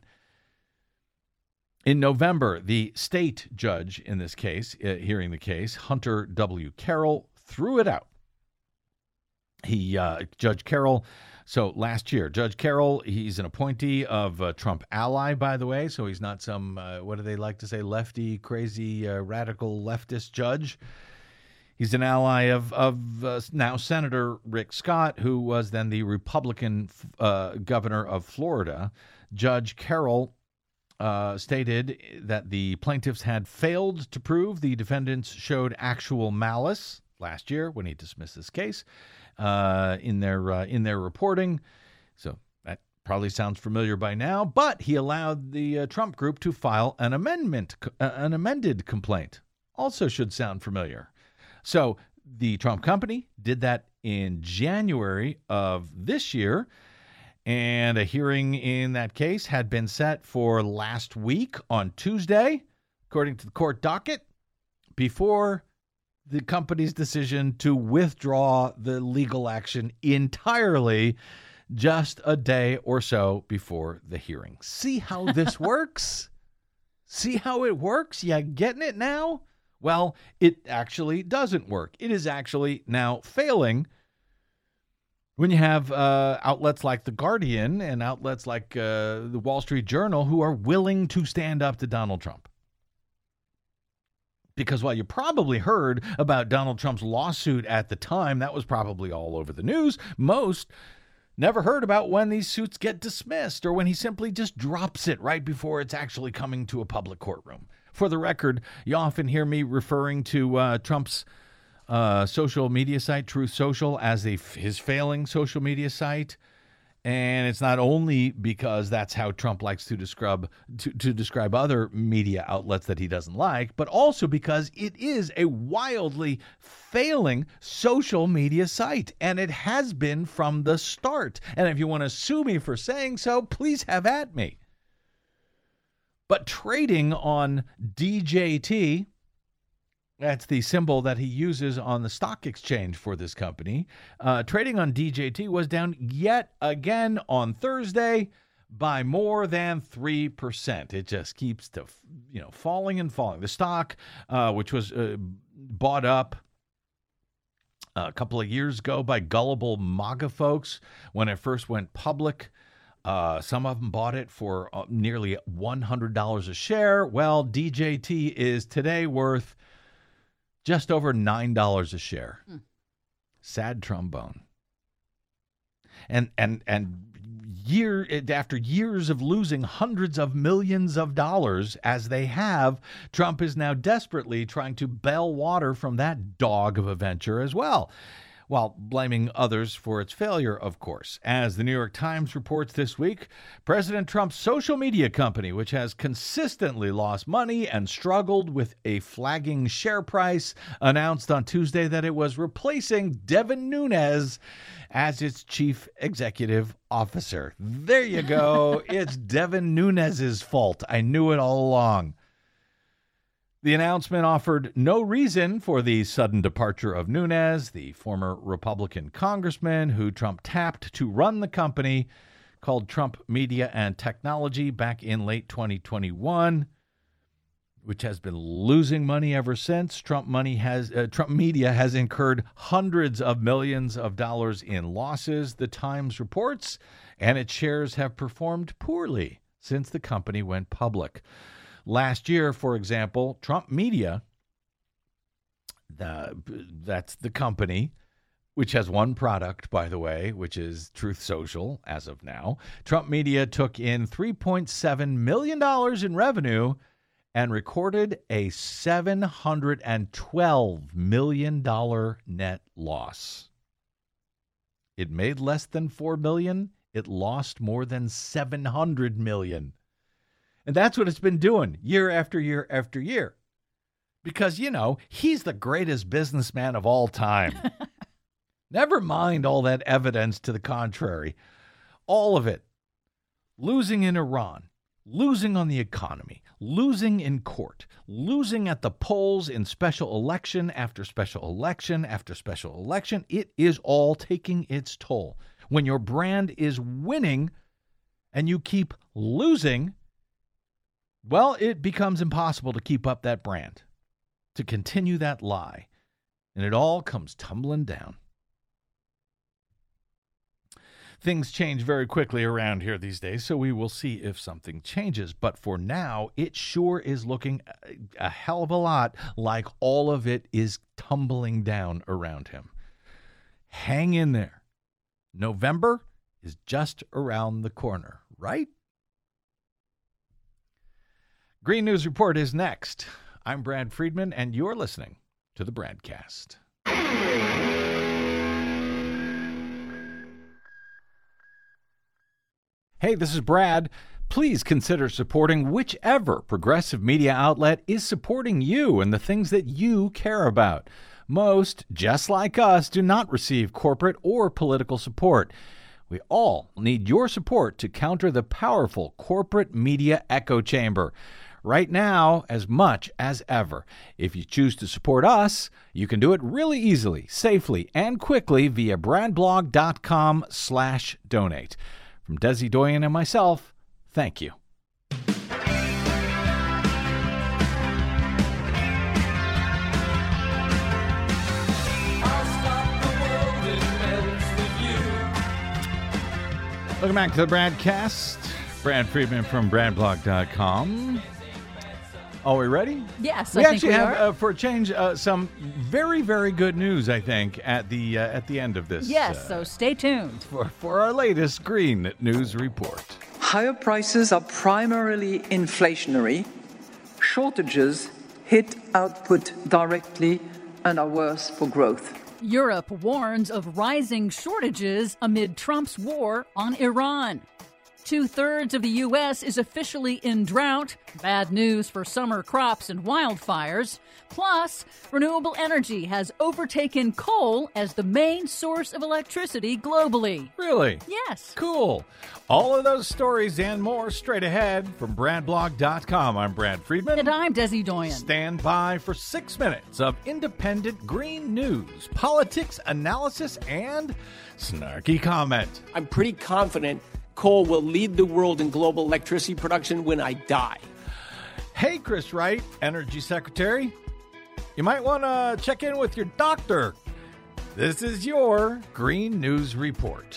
Speaker 6: In November, the state judge in this case, hearing the case, Hunter W. Carroll, threw it out. Judge Carroll, so last year, Judge Carroll, he's an appointee of Trump ally, by the way, so he's not some, what do they like to say, lefty, crazy, radical leftist judge. He's an ally of now Senator Rick Scott, who was then the Republican governor of Florida. Judge Carroll stated that the plaintiffs had failed to prove the defendants showed actual malice last year when he dismissed this case in their reporting. So that probably sounds familiar by now. But he allowed the Trump group to file an amended complaint. Also should sound familiar. So the Trump company did that in January of this year. And a hearing in that case had been set for last week on Tuesday, according to the court docket, before the company's decision to withdraw the legal action entirely just a day or so before the hearing. See how this works? See how it works? You getting it now? Well, it actually doesn't work. It is actually now failing when you have outlets like The Guardian and outlets like the Wall Street Journal who are willing to stand up to Donald Trump. Because while you probably heard about Donald Trump's lawsuit at the time, that was probably all over the news, most never heard about when these suits get dismissed or when he simply just drops it right before it's actually coming to a public courtroom. For the record, you often hear me referring to Trump's social media site, Truth Social, as his failing social media site. And it's not only because that's how Trump likes to describe other media outlets that he doesn't like, but also because it is a wildly failing social media site. And it has been from the start. And if you want to sue me for saying so, please have at me. But trading on DJT, that's the symbol that he uses on the stock exchange for this company. Trading on DJT was down yet again on Thursday by more than 3%. It just keeps falling and falling. The stock, which was bought up a couple of years ago by gullible MAGA folks when it first went public, some of them bought it for nearly $100 a share. Well, DJT is today worth just over $9 a share. Sad trombone. And after years of losing hundreds of millions of dollars, as they have, Trump is now desperately trying to bail water from that dog of a venture as well, while blaming others for its failure, of course. As the New York Times reports this week, President Trump's social media company, which has consistently lost money and struggled with a flagging share price, announced on Tuesday that it was replacing Devin Nunes as its chief executive officer. There you go. It's Devin Nunes's fault. I knew it all along. The announcement offered no reason for the sudden departure of Nunes, the former Republican congressman who Trump tapped to run the company called Trump Media and Technology back in late 2021, which has been losing money ever since. Trump Media has incurred hundreds of millions of dollars in losses, the Times reports, and its shares have performed poorly since the company went public. Last year, for example, Trump Media, that's the company, which has one product, by the way, which is Truth Social as of now. Trump Media took in $3.7 million in revenue and recorded a $712 million net loss. It made less than $4 million. It lost more than $700 million. And that's what it's been doing year after year after year. Because, he's the greatest businessman of all time. Never mind all that evidence to the contrary. All of it. Losing in Iran, losing on the economy, losing in court, losing at the polls in special election after special election after special election. It is all taking its toll. When your brand is winning and you keep losing, well, it becomes impossible to keep up that brand, to continue that lie, and it all comes tumbling down. Things change very quickly around here these days, so we will see if something changes. But for now, it sure is looking a hell of a lot like all of it is tumbling down around him. Hang in there. November is just around the corner, right? Green News Report is next. I'm Brad Friedman, and you're listening to the Bradcast. Hey, this is Brad. Please consider supporting whichever progressive media outlet is supporting you and the things that you care about. Most, just like us, do not receive corporate or political support. We all need your support to counter the powerful corporate media echo chamber. Right now, as much as ever. If you choose to support us, you can do it really easily, safely, and quickly via bradblog.com/donate. From Desi Doyen and myself, thank you. Welcome back to the Bradcast. Brad Friedman from bradblog.com. Are we ready?
Speaker 8: Yes,
Speaker 6: we
Speaker 8: I think
Speaker 6: actually
Speaker 8: we
Speaker 6: have,
Speaker 8: are.
Speaker 6: For a change, some very, very good news, I think, at the end of this.
Speaker 8: Yes, so stay tuned.
Speaker 6: For our latest Green News Report.
Speaker 9: Higher prices are primarily inflationary. Shortages hit output directly and are worse for growth.
Speaker 8: Europe warns of rising shortages amid Trump's war on Iran. 2/3 of the U.S. is officially in drought. Bad news for summer crops and wildfires. Plus, renewable energy has overtaken coal as the main source of electricity globally.
Speaker 6: Really?
Speaker 8: Yes.
Speaker 6: Cool. All of those stories and more straight ahead from BradBlog.com. I'm Brad Friedman.
Speaker 8: And I'm Desi Doyen.
Speaker 6: Stand by for 6 minutes of independent green news, politics, analysis, and snarky comment.
Speaker 10: I'm pretty confident coal will lead the world in global electricity production when I die.
Speaker 6: Hey, Chris Wright, Energy Secretary. You might want to check in with your doctor. This is your Green News Report.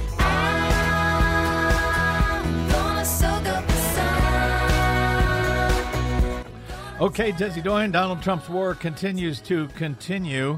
Speaker 6: Okay, Desi Doyen, Donald Trump's war continues to continue.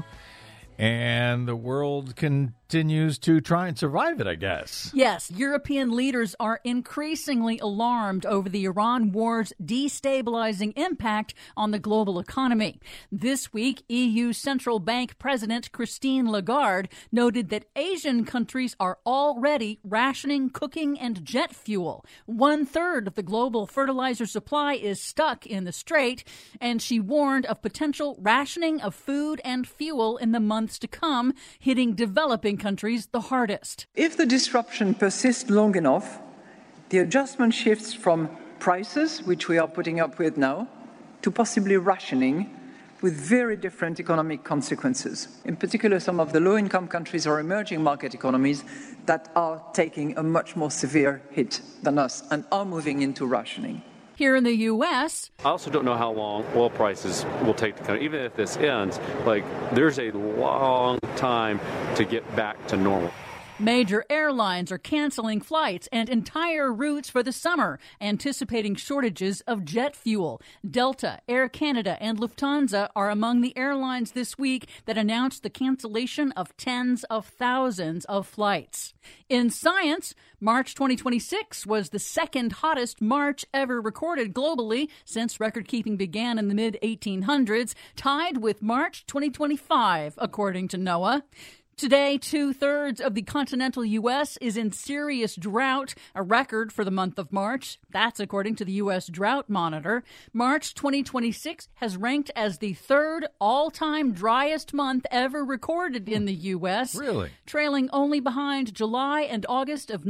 Speaker 6: And the world continues to try and survive it, I guess.
Speaker 8: Yes, European leaders are increasingly alarmed over the Iran war's destabilizing impact on the global economy. This week, EU Central Bank President Christine Lagarde noted that Asian countries are already rationing cooking and jet fuel. 1/3 of the global fertilizer supply is stuck in the strait, and she warned of potential rationing of food and fuel in the months to come, hitting developing countries the hardest.
Speaker 9: If the disruption persists long enough, the adjustment shifts from prices, which we are putting up with now, to possibly rationing, with very different economic consequences. In particular, some of the low-income countries or emerging market economies that are taking a much more severe hit than us and are moving into rationing.
Speaker 8: Here in the U.S.,
Speaker 11: I also don't know how long oil prices will take to come. Even if this ends, there's a long time to get back to normal.
Speaker 8: major airlines are canceling flights and entire routes for the summer, anticipating shortages of jet fuel. Delta, Air Canada, and Lufthansa are among the airlines this week that announced the cancellation of tens of thousands of flights. In science, March 2026 was the second hottest March ever recorded globally since record-keeping began in the mid-1800s, tied with March 2025, according to NOAA. Today, 2/3 of the continental U.S. is in serious drought, a record for the month of March. That's according to the U.S. Drought Monitor. March 2026 has ranked as the third all-time driest month ever recorded in the U.S.
Speaker 6: Really?
Speaker 8: Trailing only behind July and August of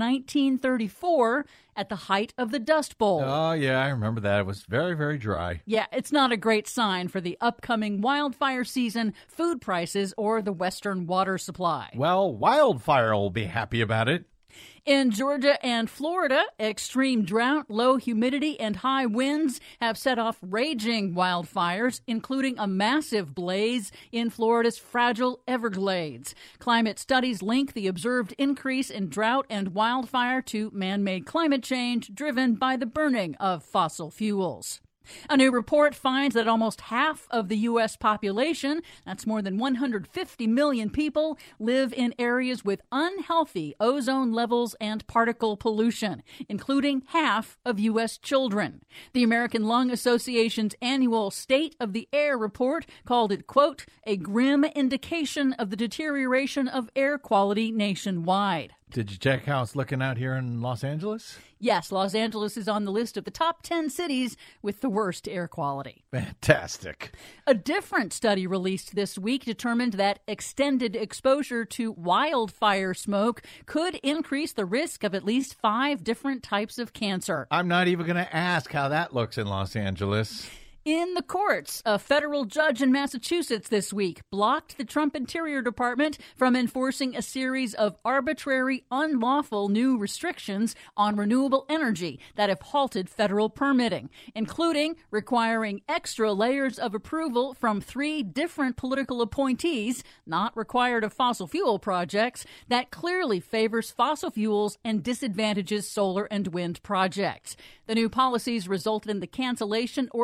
Speaker 8: 1934 at the height of the Dust Bowl.
Speaker 6: Oh, yeah, I remember that. It was very, very dry.
Speaker 8: Yeah, it's not a great sign for the upcoming wildfire season, food prices, or the Western water supply.
Speaker 6: Well, wildfire will be happy about it.
Speaker 8: In Georgia and Florida, extreme drought, low humidity, and high winds have set off raging wildfires, including a massive blaze in Florida's fragile Everglades. Climate studies link the observed increase in drought and wildfire to man-made climate change driven by the burning of fossil fuels. A new report finds that almost half of the U.S. population, that's more than 150 million people, live in areas with unhealthy ozone levels and particle pollution, including half of U.S. children. The American Lung Association's annual State of the Air report called it, quote, a grim indication of the deterioration of air quality nationwide.
Speaker 6: Did you check how it's looking out here in Los Angeles?
Speaker 8: Yes, Los Angeles is on the list of the top 10 cities with the worst air quality.
Speaker 6: Fantastic.
Speaker 8: A different study released this week determined that extended exposure to wildfire smoke could increase the risk of at least 5 different types of cancer.
Speaker 6: I'm not even going to ask how that looks in Los Angeles.
Speaker 8: In the courts, a federal judge in Massachusetts this week blocked the Trump Interior Department from enforcing a series of arbitrary, unlawful new restrictions on renewable energy that have halted federal permitting, including requiring extra layers of approval from 3 different political appointees, not required of fossil fuel projects, that clearly favors fossil fuels and disadvantages solar and wind projects. The new policies resulted in the cancellation or delay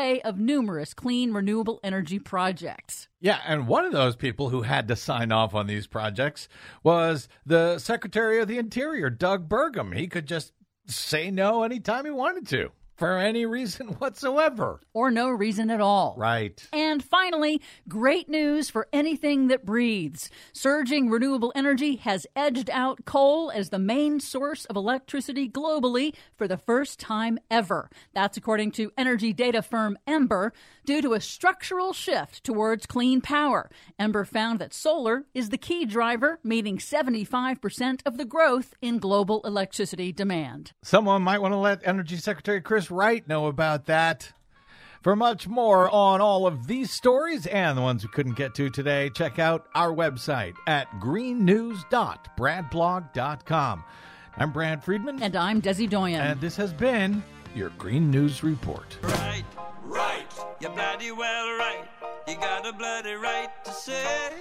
Speaker 8: way of numerous clean, renewable energy projects.
Speaker 6: Yeah, and one of those people who had to sign off on these projects was the Secretary of the Interior, Doug Burgum. He could just say no anytime he wanted to, for any reason whatsoever.
Speaker 8: Or no reason at all.
Speaker 6: Right.
Speaker 8: And finally, great news for anything that breathes. Surging renewable energy has edged out coal as the main source of electricity globally for the first time ever. That's according to energy data firm Ember, due to a structural shift towards clean power. Ember found that solar is the key driver, meeting 75% of the growth in global electricity demand.
Speaker 6: Someone might want to let Energy Secretary Chris Wright know about that. For much more on all of these stories and the ones we couldn't get to today, check out our website at greennews.bradblog.com. I'm Brad Friedman.
Speaker 8: And I'm Desi Doyen.
Speaker 6: And this has been your Green News Report.
Speaker 12: Right, right. You're bloody well right. You got a bloody right to say.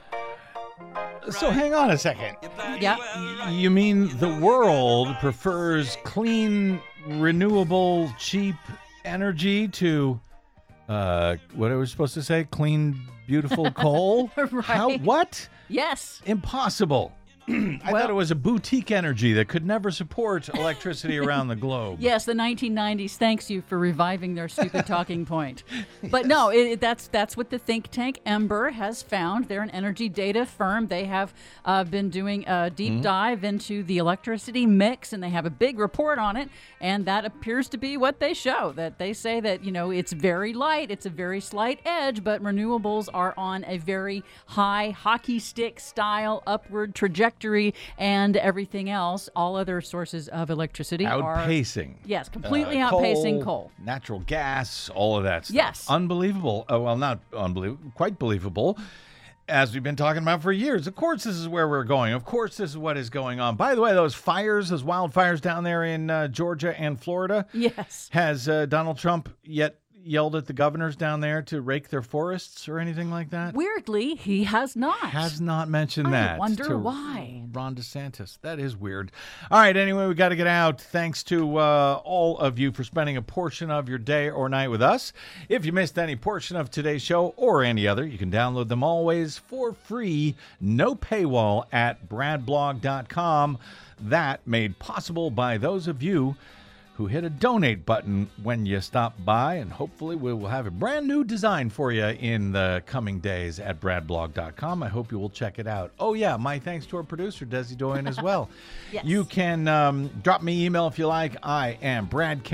Speaker 6: So hang on a second.
Speaker 8: Yeah.
Speaker 6: You mean the world prefers clean, renewable, cheap energy to, what are we supposed to say? Clean, beautiful coal?
Speaker 8: Right.
Speaker 6: How? What?
Speaker 8: Yes.
Speaker 6: Impossible. I thought it was a boutique energy that could never support electricity around the globe.
Speaker 8: Yes, the 1990s. Thanks you for reviving their stupid talking point. But no, that's what the think tank Ember has found. They're an energy data firm. They have been doing a deep dive into the electricity mix, and they have a big report on it. And that appears to be what they show. That they say that, you know, it's very light, it's a very slight edge, but renewables are on a very high hockey stick style upward trajectory. And everything else, all other sources of electricity
Speaker 6: outpacing.
Speaker 8: Yes, completely outpacing coal.
Speaker 6: Natural gas, all of that stuff.
Speaker 8: Yes.
Speaker 6: Unbelievable. Well, not unbelievable, quite believable. As we've been talking about for years. Of course, this is where we're going. Of course, this is what is going on. By the way, those wildfires down there in Georgia and Florida.
Speaker 8: Yes.
Speaker 6: Has Donald Trump yet yelled at the governors down there to rake their forests or anything like that?
Speaker 8: Weirdly, he has not.
Speaker 6: Has not mentioned that.
Speaker 8: I wonder why.
Speaker 6: Ron DeSantis. That is weird. All right, anyway, we got to get out. Thanks to all of you for spending a portion of your day or night with us. If you missed any portion of today's show or any other, you can download them always for free, no paywall at bradblog.com. That made possible by those of you who hit a donate button when you stop by, and hopefully we will have a brand new design for you in the coming days at bradblog.com. I hope you will check it out. Oh yeah, my thanks to our producer, Desi Doyen, as well.
Speaker 8: Yes.
Speaker 6: You can drop me email if you like. I am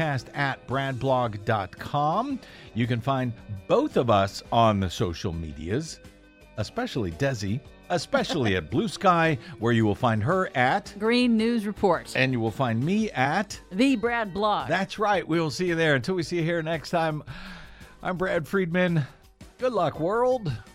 Speaker 6: bradcast@bradblog.com. You can find both of us on the social medias, especially Desi, especially at Blue Sky, where you will find her at
Speaker 8: Green News Report.
Speaker 6: And you will find me at
Speaker 8: The Brad Blog.
Speaker 6: That's right. We will see you there. Until we see you here next time, I'm Brad Friedman. Good luck, world.